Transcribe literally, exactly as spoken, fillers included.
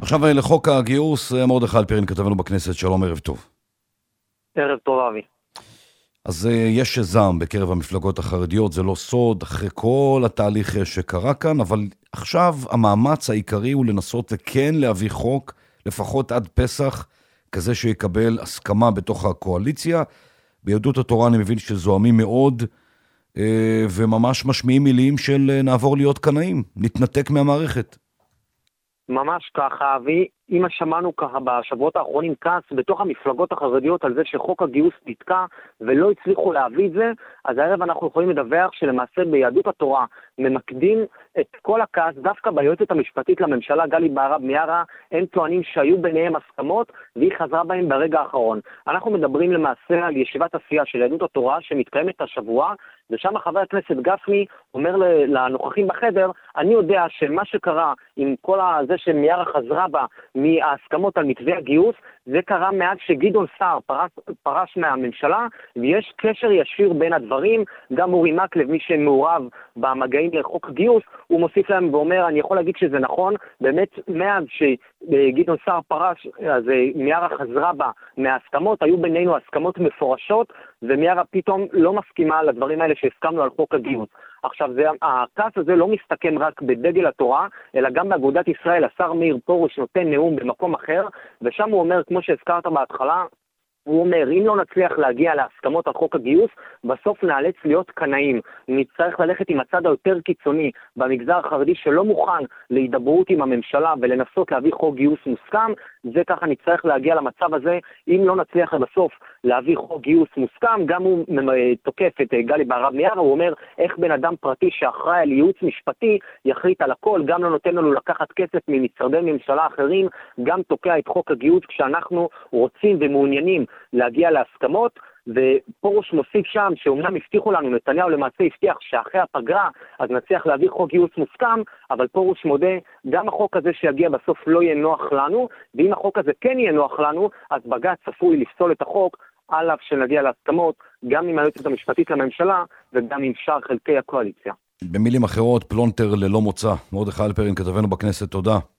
עכשיו לחוק הגיוס, מרדכי אלפרין כתבנו בכנסת, שלום, ערב טוב. ערב טוב אבי. אז יש זעם בקרב המפלגות החרדיות, זה לא סוד, אחרי כל התהליך שקרה כאן, אבל עכשיו המאמץ העיקרי הוא לנסות וכן להביא חוק, לפחות עד פסח, כזה שיקבל הסכמה בתוך הקואליציה. ביהדות התורה אני מבין שזוהמים מאוד, וממש משמיעים מילים של נעבור להיות קנאים, נתנתק מהמערכת. ממש ככה, אבי. אם שמענו ככה בשבועות האחרונים כעס בתוך המפלגות החרדיות על זה שחוק הגיוס נתקע ולא הצליחו להביא את זה, אז הערב אנחנו יכולים לדווח שלמעשה ביהדות התורה ממקדים את כל הכעס דווקא ביועצת המשפטית לממשלה גלי בהרב מיארה. הם טוענים שהיו ביניהם הסכמות והיא חזרה בהם ברגע האחרון. אנחנו מדברים למעשה על ישיבת הסיעה של יהדות התורה שמתקיימת השבוע, ושם חבר הכנסת גפני אומר לנוכחים בחדר, אני יודע שמה שקרה עם כל זה שמיארה חזרה בה מההסכמות על מתווה הגיוס, זה קרה מאז שגדעון סער פרש, פרש מהממשלה, ויש קשר ישיר בין הדברים. גם אורי מקלב, מי שמעורב במגעים לחוק הגיוס, הוא מוסיף להם ואומר, אני יכול להגיד שזה נכון, באמת מאז שגדעון סער פרש, אז מיארה חזרה בה מההסכמות, היו בינינו הסכמות מפורשות, ומיארה פתאום לא מסכימה לדברים האלה שהסכמנו על חוק הגיוס. עכשיו, זה, הכעס הזה לא מסתכם רק בדגל התורה, אלא גם באגודת ישראל. השר מאיר פרוש נותן נאום במקום אחר, ושם הוא אומר, כמו שהזכרת בהתחלה, הוא אומר, אם לא נצליח להגיע להסכמות על חוק הגיוס, בסוף נאלץ להיות קנאים. נצטרך ללכת עם הצד היותר קיצוני במגזר החרדי שלא מוכן להידברות עם הממשלה ולנסות להביא חוק גיוס מוסכם. זה ככה נצטרך להגיע למצב הזה. אם לא נצליח בסוף להביא חוק גיוס מוסכם, גם הוא תוקף את גלי בהרב מיארה, הוא אומר, איך בן אדם פרטי שאחראי על ייעוץ משפטי יחליט על הכל, גם לא נותן לנו לקחת כסף ממשרדי ממשלה אחרים, גם תוקע את חוק הגיוס כשאנחנו רוצים ומעוניינים להגיע להסכמות. ופרוש מוסיף שם שאומנם הבטיחו לנו, נתניהו למעשה הבטיח שאחרי הפגרה אז נצליח להביא חוק גיוס מוסכם, אבל פרוש מודה, גם החוק הזה שיגיע בסוף לא יהיה נוח לנו, ואם החוק הזה כן יהיה נוח לנו, אז בג"ץ צפוי לפסול את החוק, על אף שנגיע להסכמות, גם עם היועצת המשפטית לממשלה וגם עם שאר חלקי הקואליציה. במילים אחרות, פלונטר ללא מוצא. מרדכי אלפרין כתבנו בכנסת, תודה.